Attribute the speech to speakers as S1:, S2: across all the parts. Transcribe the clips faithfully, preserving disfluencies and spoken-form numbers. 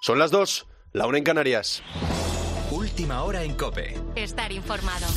S1: Son las dos, la una en Canarias.
S2: Última hora en COPE.
S3: Estar informado.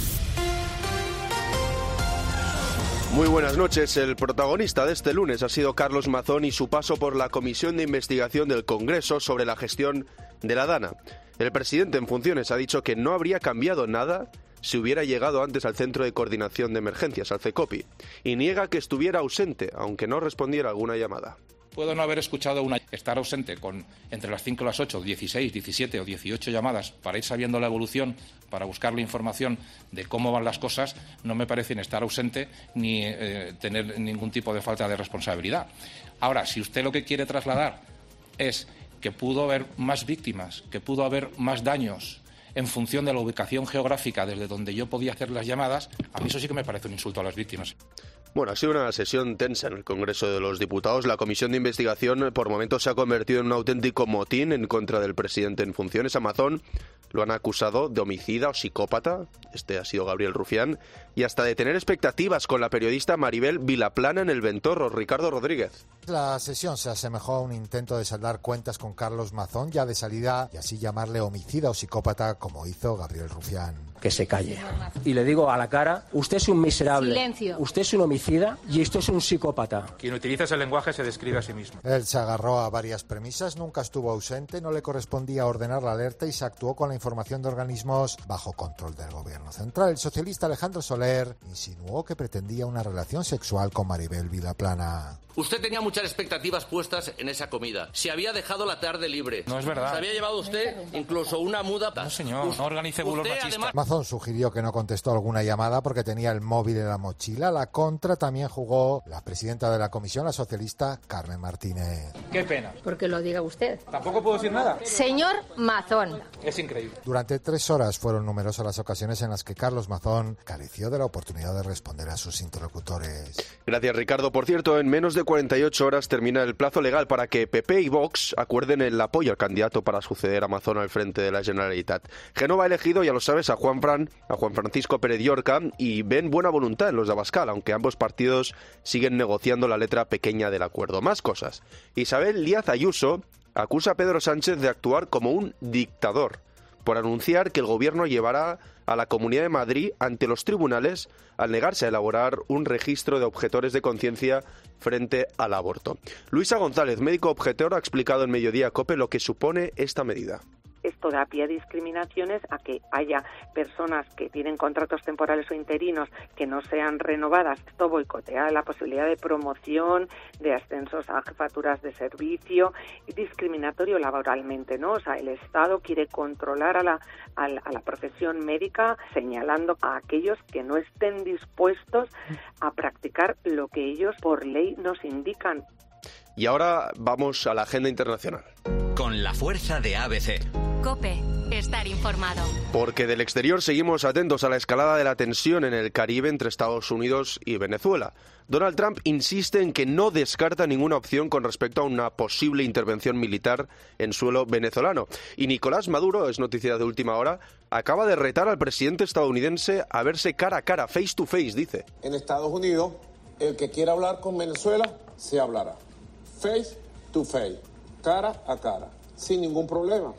S1: Muy buenas noches. El protagonista de este lunes ha sido Carlos Mazón y su paso por la Comisión de Investigación del Congreso sobre la gestión de la DANA. El presidente en funciones ha dicho que no habría cambiado nada si hubiera llegado antes al Centro de Coordinación de Emergencias, al CECOPI, y niega que estuviera ausente, aunque no respondiera a alguna llamada.
S4: Puedo no haber escuchado una... Estar ausente con entre las cinco y las ocho, dieciséis, diecisiete o dieciocho llamadas para ir sabiendo la evolución, para buscar la información de cómo van las cosas, no me parece ni estar ausente ni eh, tener ningún tipo de falta de responsabilidad. Ahora, si usted lo que quiere trasladar es que pudo haber más víctimas, que pudo haber más daños en función de la ubicación geográfica desde donde yo podía hacer las llamadas, a mí eso sí que me parece un insulto a las víctimas.
S1: Bueno, ha sido una sesión tensa en el Congreso de los Diputados. La comisión de investigación por momentos se ha convertido en un auténtico motín en contra del presidente en funciones. A Mazón lo han acusado de homicida o psicópata, este ha sido Gabriel Rufián, y hasta de tener expectativas con la periodista Maribel Vilaplana en el Ventorro. Ricardo Rodríguez.
S5: La sesión se asemejó a un intento de saldar cuentas con Carlos Mazón, ya de salida, y así llamarle homicida o psicópata como hizo Gabriel Rufián.
S6: Que se calle. Y le digo a la cara, usted es un miserable,
S3: Silencio.
S6: Usted es un homicida y usted es un psicópata.
S7: Quien utiliza ese lenguaje se describe a sí mismo.
S5: Él se agarró a varias premisas, nunca estuvo ausente, no le correspondía ordenar la alerta y se actuó con la información de organismos bajo control del gobierno central. El socialista Alejandro Soler insinuó que pretendía una relación sexual con Maribel Vilaplana.
S8: Usted tenía muchas expectativas puestas en esa comida. Se había dejado la tarde libre.
S7: No es verdad.
S8: Se había llevado usted incluso una muda.
S7: No, señor, no organice bulos machistas.
S8: Además...
S5: Mazón sugirió que no contestó alguna llamada porque tenía el móvil en la mochila. La contra también jugó la presidenta de la comisión, la socialista Carmen Martínez.
S7: Qué pena.
S3: Porque lo diga usted.
S7: Tampoco puedo decir nada.
S3: Señor Mazón.
S7: Es increíble.
S5: Durante tres horas fueron numerosas las ocasiones en las que Carlos Mazón careció de la oportunidad de responder a sus interlocutores.
S1: Gracias, Ricardo. Por cierto, en menos de cuarenta y ocho horas termina el plazo legal para que P P y Vox acuerden el apoyo al candidato para suceder a Mazón al frente de la Generalitat. Génova ha elegido, ya lo sabes, a Juan Fran, a Juan Francisco Pérez Llorca, y ven buena voluntad en los de Abascal, aunque ambos partidos siguen negociando la letra pequeña del acuerdo. Más cosas. Isabel Díaz Ayuso acusa a Pedro Sánchez de actuar como un dictador por anunciar que el gobierno llevará a la Comunidad de Madrid ante los tribunales al negarse a elaborar un registro de objetores de conciencia frente al aborto. Luisa González, médico objetor, ha explicado en Mediodía COPE lo que supone esta medida.
S9: Esto da pie a discriminaciones, a que haya personas que tienen contratos temporales o interinos que no sean renovadas. Esto boicotea la posibilidad de promoción, de ascensos a jefaturas de servicio, y discriminatorio laboralmente, ¿no? O sea, el Estado quiere controlar a la, a la, a la profesión médica, señalando a aquellos que no estén dispuestos a practicar lo que ellos por ley nos indican.
S1: Y ahora vamos a la agenda internacional.
S2: Con la fuerza de A B C.
S3: COPE. Estar informado.
S1: Porque del exterior seguimos atentos a la escalada de la tensión en el Caribe entre Estados Unidos y Venezuela. Donald Trump insiste en que no descarta ninguna opción con respecto a una posible intervención militar en suelo venezolano. Y Nicolás Maduro, es noticia de última hora, acaba de retar al presidente estadounidense a verse cara a cara, face to face, dice.
S10: En Estados Unidos, el que quiera hablar con Venezuela, se hablará. Face to face, cara a cara, sin ningún problema.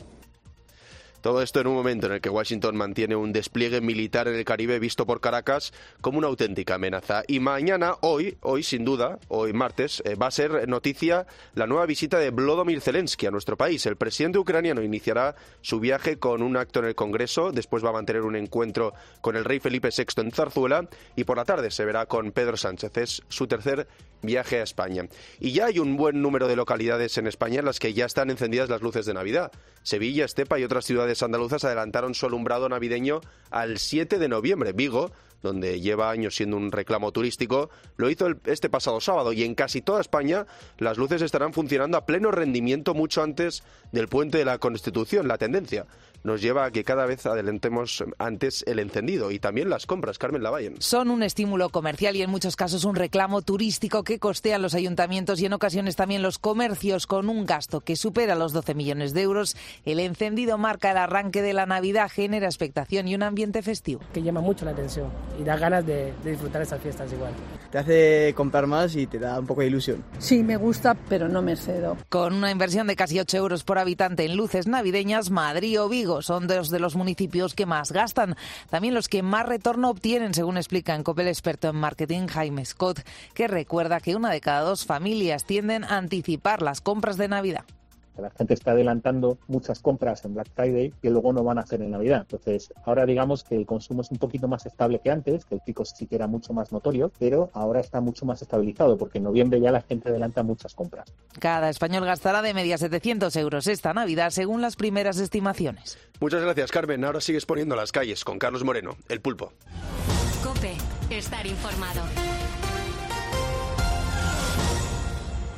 S1: Todo esto en un momento en el que Washington mantiene un despliegue militar en el Caribe visto por Caracas como una auténtica amenaza. Y mañana, hoy, hoy sin duda, hoy martes, eh, va a ser noticia la nueva visita de Volodymyr Zelensky a nuestro país. El presidente ucraniano iniciará su viaje con un acto en el Congreso, después va a mantener un encuentro con el rey Felipe sexto en Zarzuela y por la tarde se verá con Pedro Sánchez. Es su tercer viaje a España. Y ya hay un buen número de localidades en España en las que ya están encendidas las luces de Navidad. Sevilla, Estepa y otras ciudades andaluzas adelantaron su alumbrado navideño al siete de noviembre. Vigo, donde lleva años siendo un reclamo turístico, lo hizo el, este pasado sábado, y en casi toda España las luces estarán funcionando a pleno rendimiento mucho antes del puente de la Constitución. La tendencia nos lleva a que cada vez adelantemos antes el encendido y también las compras. Carmen Lavalle.
S11: Son un estímulo comercial y en muchos casos un reclamo turístico que costean los ayuntamientos y en ocasiones también los comercios con un gasto que supera los doce millones de euros. El encendido marca el arranque de la Navidad, genera expectación y un ambiente festivo.
S12: Que llama mucho la atención y da ganas de, de disfrutar estas fiestas igual.
S13: Te hace comprar más y te da un poco de ilusión.
S14: Sí, me gusta, pero no me cedo.
S11: Con una inversión de casi ocho euros por habitante en luces navideñas, Madrid o Vigo son dos de los municipios que más gastan. También los que más retorno obtienen, según explica en COPE el experto en marketing Jaime Scott, que recuerda que una de cada dos familias tienden a anticipar las compras de Navidad.
S15: La gente está adelantando muchas compras en Black Friday que luego no van a hacer en Navidad. Entonces, ahora digamos que el consumo es un poquito más estable que antes, que el pico sí que era mucho más notorio, pero ahora está mucho más estabilizado porque en noviembre ya la gente adelanta muchas compras.
S11: Cada español gastará de media setecientos euros esta Navidad, según las primeras estimaciones.
S1: Muchas gracias, Carmen. Ahora sigues poniendo las calles con Carlos Moreno, El Pulpo.
S3: COPE, estar informado.